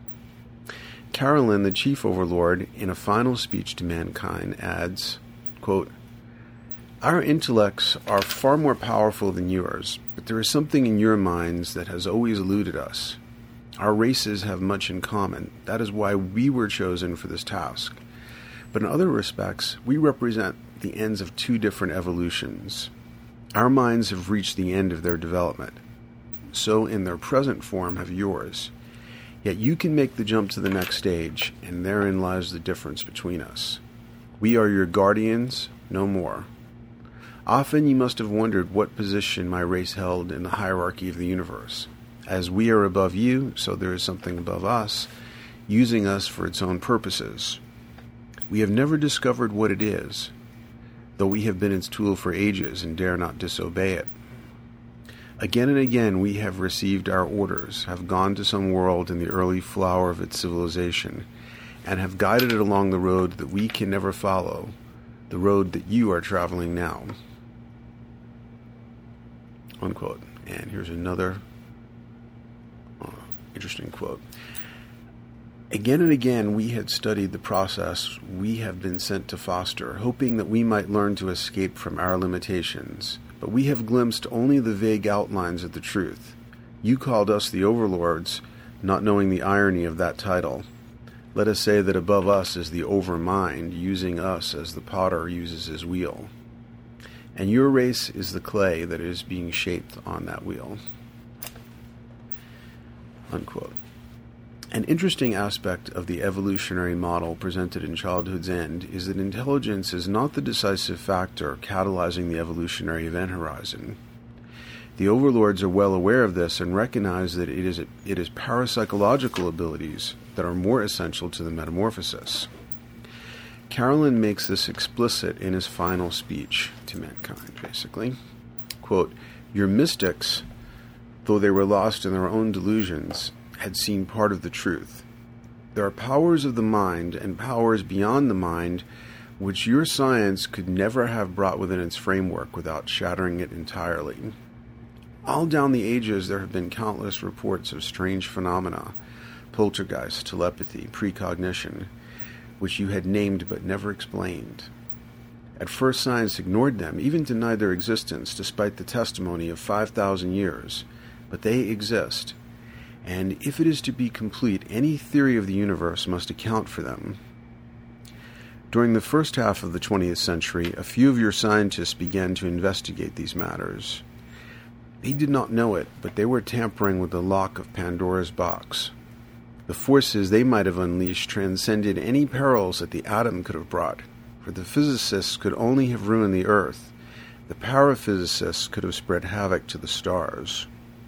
Carolyn, the chief overlord, in a final speech to mankind, adds, quote, "Our intellects are far more powerful than yours, but there is something in your minds that has always eluded us. Our races have much in common. That is why we were chosen for this task. But in other respects, we represent the ends of 2 different evolutions. Our minds have reached the end of their development. So in their present form have yours. Yet you can make the jump to the next stage, and therein lies the difference between us. We are your guardians, no more. Often you must have wondered what position my race held in the hierarchy of the universe. As we are above you, so there is something above us, using us for its own purposes. We have never discovered what it is, though we have been its tool for ages and dare not disobey it. Again and again we have received our orders, have gone to some world in the early flower of its civilization, and have guided it along the road that we can never follow, the road that you are traveling now." Unquote. And here's another interesting quote. Again and again we had studied the process we have been sent to foster, hoping that we might learn to escape from our limitations, but we have glimpsed only the vague outlines of the truth. You called us the overlords, not knowing the irony of that title. Let us say that above us is the overmind, using us as the potter uses his wheel. And your race is the clay that is being shaped on that wheel. Unquote. An interesting aspect of the evolutionary model presented in Childhood's End is that intelligence is not the decisive factor catalyzing the evolutionary event horizon. The overlords are well aware of this and recognize that it is parapsychological abilities that are more essential to the metamorphosis. Carolyn makes this explicit in his final speech to mankind, basically. Quote, "Your mystics, though they were lost in their own delusions, had seen part of the truth. There are powers of the mind and powers beyond the mind which your science could never have brought within its framework without shattering it entirely. All down the ages there have been countless reports of strange phenomena, poltergeist, telepathy, precognition, which you had named but never explained. At first science ignored them, even denied their existence, despite the testimony of 5,000 years, but they exist. And if it is to be complete, any theory of the universe must account for them. During the first half of the 20th century, a few of your scientists began to investigate these matters. They did not know it, but they were tampering with the lock of Pandora's box. The forces they might have unleashed transcended any perils that the atom could have brought, for the physicists could only have ruined the Earth. The paraphysicists could have spread havoc to the stars."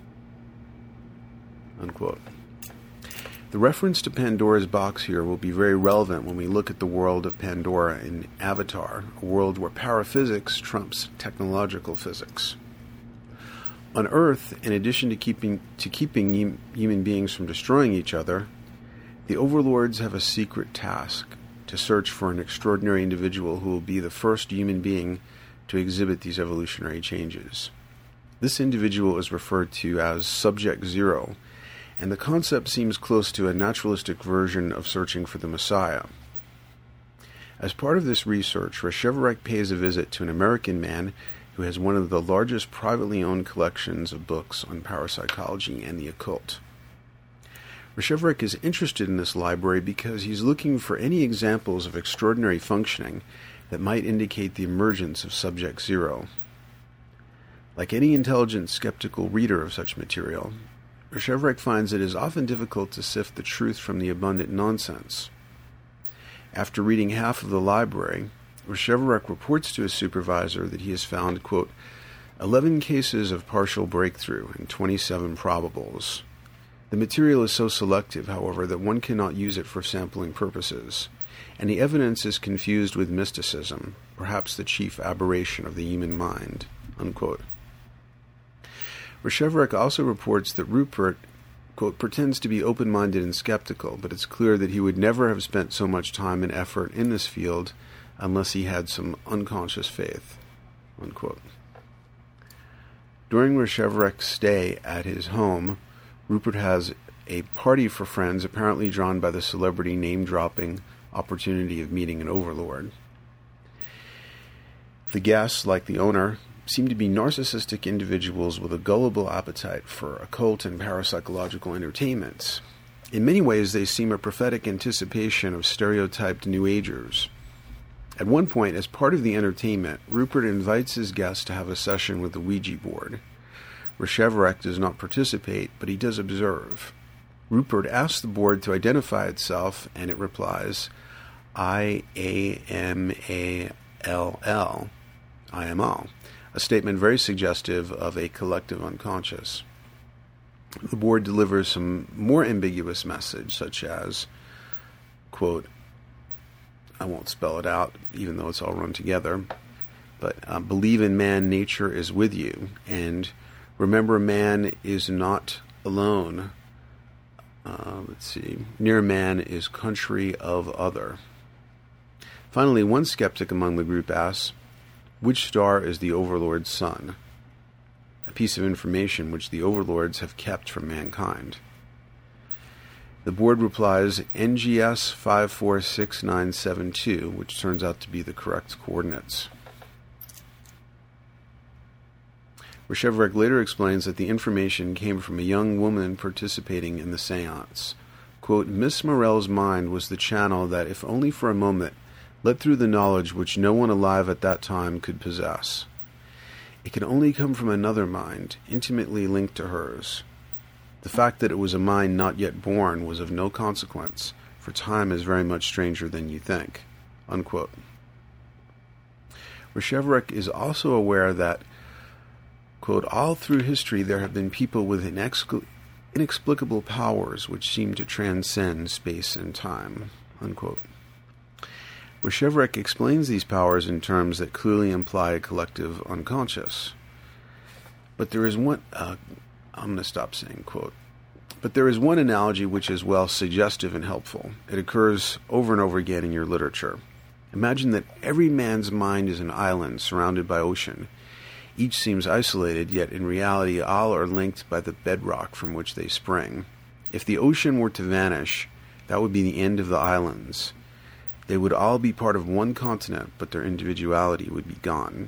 Unquote. The reference to Pandora's box here will be very relevant when we look at the world of Pandora in Avatar, a world where paraphysics trumps technological physics. On Earth, in addition to keeping human beings from destroying each other, the overlords have a secret task: to search for an extraordinary individual who will be the first human being to exhibit these evolutionary changes. This individual is referred to as Subject Zero, and the concept seems close to a naturalistic version of searching for the Messiah. As part of this research, Reshevarek pays a visit to an American man who has one of the largest privately owned collections of books on parapsychology and the occult. Reshevarek is interested in this library because he's looking for any examples of extraordinary functioning that might indicate the emergence of Subject Zero. Like any intelligent, skeptical reader of such material, Reshevarek finds it is often difficult to sift the truth from the abundant nonsense. After reading half of the library, Reshevarek reports to his supervisor that he has found, quote, 11 cases of partial breakthrough and 27 probables. The material is so selective, however, that one cannot use it for sampling purposes, and the evidence is confused with mysticism, perhaps the chief aberration of the human mind. Unquote. Reshevarek also reports that Rupert, quote, pretends to be open-minded and skeptical, but it's clear that he would never have spent so much time and effort in this field unless he had some unconscious faith. Unquote. During Reshevarek's stay at his home, Rupert has a party for friends, apparently drawn by the celebrity name-dropping opportunity of meeting an overlord. The guests, like the owner, seem to be narcissistic individuals with a gullible appetite for occult and parapsychological entertainments. In many ways, they seem a prophetic anticipation of stereotyped New Agers. At one point, as part of the entertainment, Rupert invites his guests to have a session with the Ouija board. Reshevarek does not participate, but he does observe. Rupert asks the board to identify itself, and it replies, I-A-M-A-L-L, I am all, a statement very suggestive of a collective unconscious. The board delivers some more ambiguous message, such as, quote, I won't spell it out, even though it's all run together, but believe in man, nature is with you, and remember man is not alone. Near man is country of other. Finally, one skeptic among the group asks, which star is the overlord's sun? A piece of information which the overlords have kept from mankind. The board replies NGS 546972, which turns out to be the correct coordinates. Reshevrik later explains that the information came from a young woman participating in the seance. Quote, Miss Morell's mind was the channel that, if only for a moment, led through the knowledge which no one alive at that time could possess. It could only come from another mind, intimately linked to hers. The fact that it was a mind not yet born was of no consequence, for time is very much stranger than you think. Unquote. Reshevrik is also aware that, quote, all through history there have been people with inexplicable powers which seem to transcend space and time. Unquote. Reshevrik explains these powers in terms that clearly imply a collective unconscious. But there is one... I'm going to stop saying quote. But there is one analogy which is, well, suggestive and helpful. It occurs over and over again in your literature. Imagine that every man's mind is an island surrounded by ocean. Each seems isolated, yet in reality all are linked by the bedrock from which they spring. If the ocean were to vanish, that would be the end of the islands. They would all be part of one continent, but their individuality would be gone.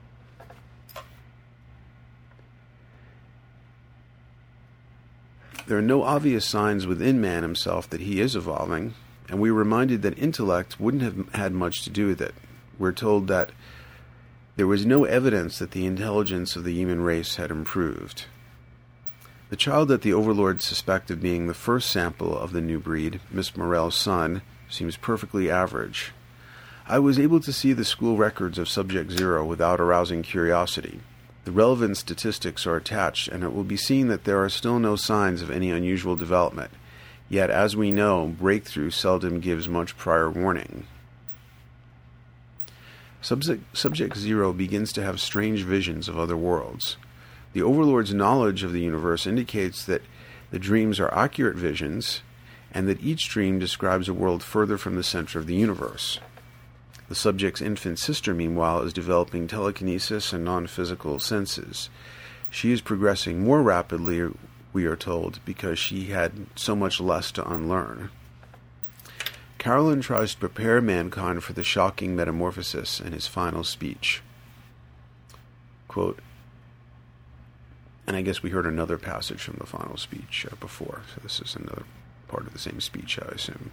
There are no obvious signs within man himself that he is evolving, and we're reminded that intellect wouldn't have had much to do with it. We're told that there was no evidence that the intelligence of the human race had improved. The child that the overlords suspect of being the first sample of the new breed, Miss Morell's son, seems perfectly average. I was able to see the school records of Subject Zero without arousing curiosity. The relevant statistics are attached, and it will be seen that there are still no signs of any unusual development. Yet, as we know, breakthrough seldom gives much prior warning. Subject Zero begins to have strange visions of other worlds. The Overlord's knowledge of the universe indicates that the dreams are accurate visions, and that each dream describes a world further from the center of the universe. The subject's infant sister, meanwhile, is developing telekinesis and non-physical senses. She is progressing more rapidly, we are told, because she had so much less to unlearn. Carolyn tries to prepare mankind for the shocking metamorphosis in his final speech. Quote, and I guess we heard another passage from the final speech before, so this is another part of the same speech, I assume.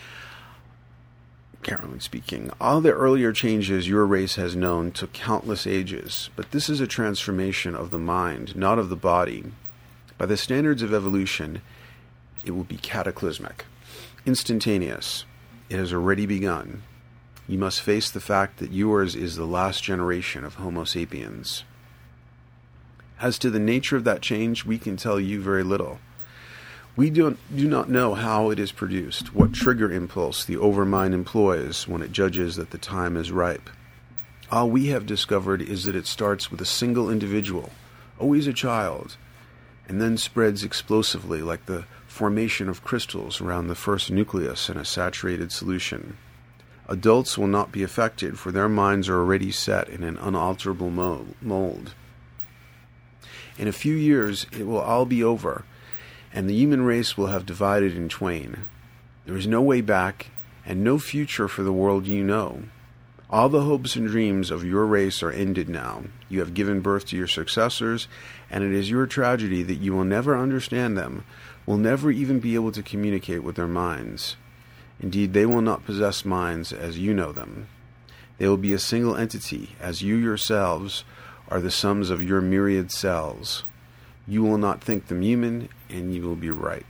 Carolyn speaking. All the earlier changes your race has known took countless ages, but this is a transformation of the mind, not of the body. By the standards of evolution, it will be cataclysmic, instantaneous. It has already begun. You must face the fact that yours is the last generation of Homo sapiens. As to the nature of that change, we can tell you very little. We do not know how it is produced, what trigger impulse the overmind employs when it judges that the time is ripe. All we have discovered is that it starts with a single individual, always a child, and then spreads explosively like the formation of crystals around the first nucleus in a saturated solution. Adults will not be affected, for their minds are already set in an unalterable mold. In a few years, it will all be over, and the human race will have divided in twain. There is no way back, and no future for the world you know. All the hopes and dreams of your race are ended now. You have given birth to your successors, and it is your tragedy that you will never understand them, will never even be able to communicate with their minds. Indeed, they will not possess minds as you know them. They will be a single entity, as you yourselves are the sums of your myriad cells. You will not think them human, and you will be right.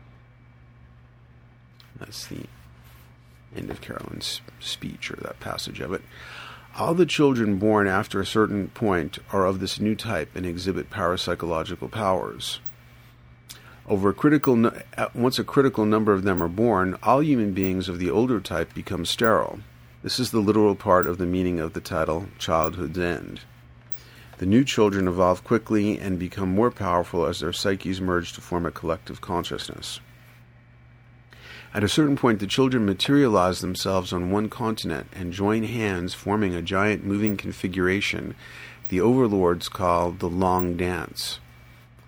That's the end of Carolyn's speech, or that passage of it. All the children born after a certain point are of this new type and exhibit parapsychological powers. Once a critical number of them are born, all human beings of the older type become sterile. This is the literal part of the meaning of the title, Childhood's End. The new children evolve quickly and become more powerful as their psyches merge to form a collective consciousness. At a certain point, the children materialize themselves on one continent and join hands, forming a giant moving configuration the overlords call the Long Dance.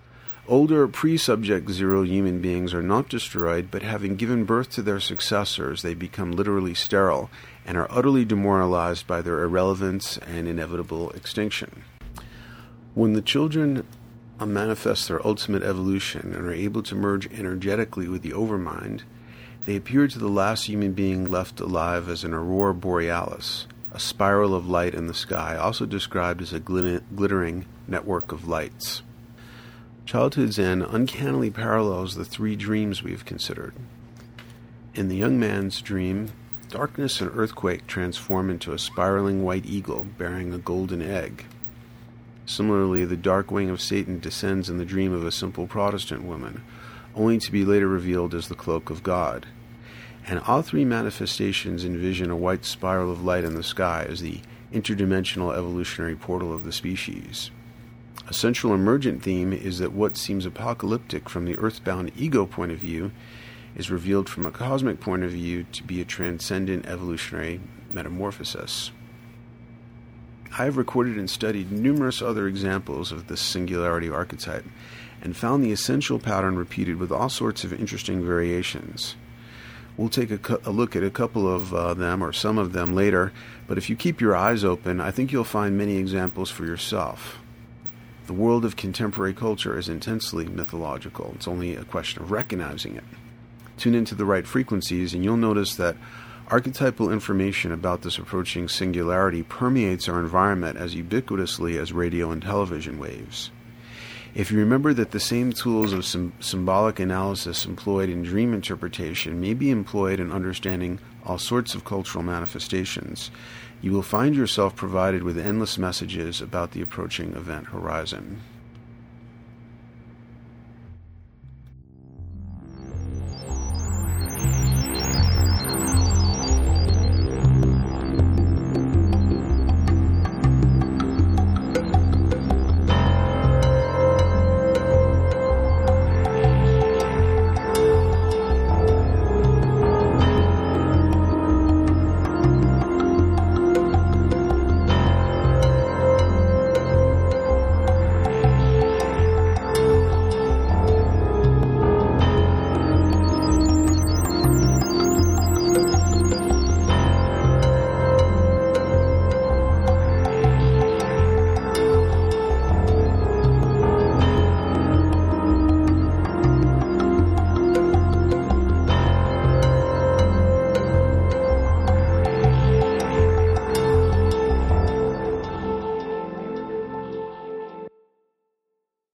Older pre-Subject Zero human beings are not destroyed, but having given birth to their successors, they become literally sterile and are utterly demoralized by their irrelevance and inevitable extinction. When the children manifest their ultimate evolution and are able to merge energetically with the Overmind, they appear to the last human being left alive as an aurora borealis, a spiral of light in the sky, also described as a glittering network of lights. Childhood Zen uncannily parallels the three dreams we have considered. In the young man's dream, darkness and earthquake transform into a spiraling white eagle bearing a golden egg. Similarly, the dark wing of Satan descends in the dream of a simple Protestant woman, only to be later revealed as the cloak of God. And all three manifestations envision a white spiral of light in the sky as the interdimensional evolutionary portal of the species. A central emergent theme is that what seems apocalyptic from the earthbound ego point of view is revealed from a cosmic point of view to be a transcendent evolutionary metamorphosis. I have recorded and studied numerous other examples of this singularity archetype and found the essential pattern repeated with all sorts of interesting variations. We'll take a look at a couple of them or some of them later, but if you keep your eyes open, I think you'll find many examples for yourself. The world of contemporary culture is intensely mythological. It's only a question of recognizing it. Tune into the right frequencies and you'll notice that archetypal information about this approaching singularity permeates our environment as ubiquitously as radio and television waves. If you remember that the same tools of symbolic analysis employed in dream interpretation may be employed in understanding all sorts of cultural manifestations, you will find yourself provided with endless messages about the approaching event horizon.